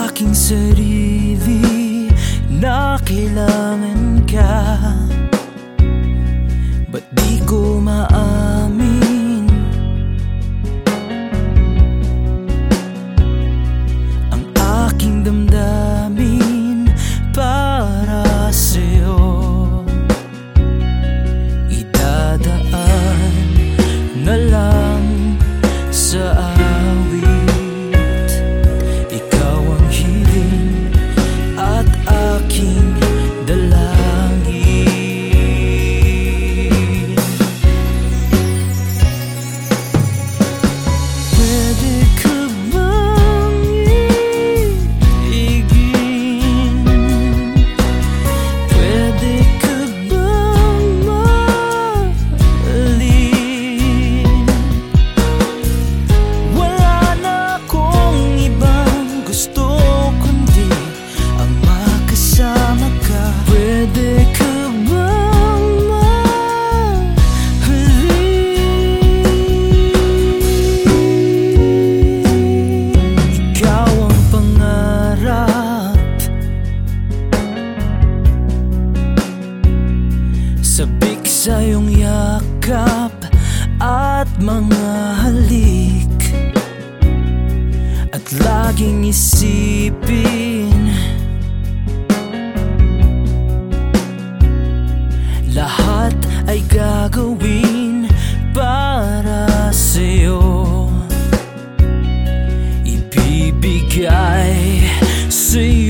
aking sarili na kailangan ka. Ba't di ko maamin ang aking damdamin para sa'yo? Idadaan na lang sa awit, ikaw ang hiling at aking dalangin. Pwede ka bang iigin? Pwede ka bang mahalin? Wala na akong ibang gusto kundi ang makasama ka. Pwede ka bang mahalin? Ikaw ang pangarap, sabik sa iyong yakap at mga halik, at laging isipin lahat ay gagawin para sa'yo. Ibibigay sa'yo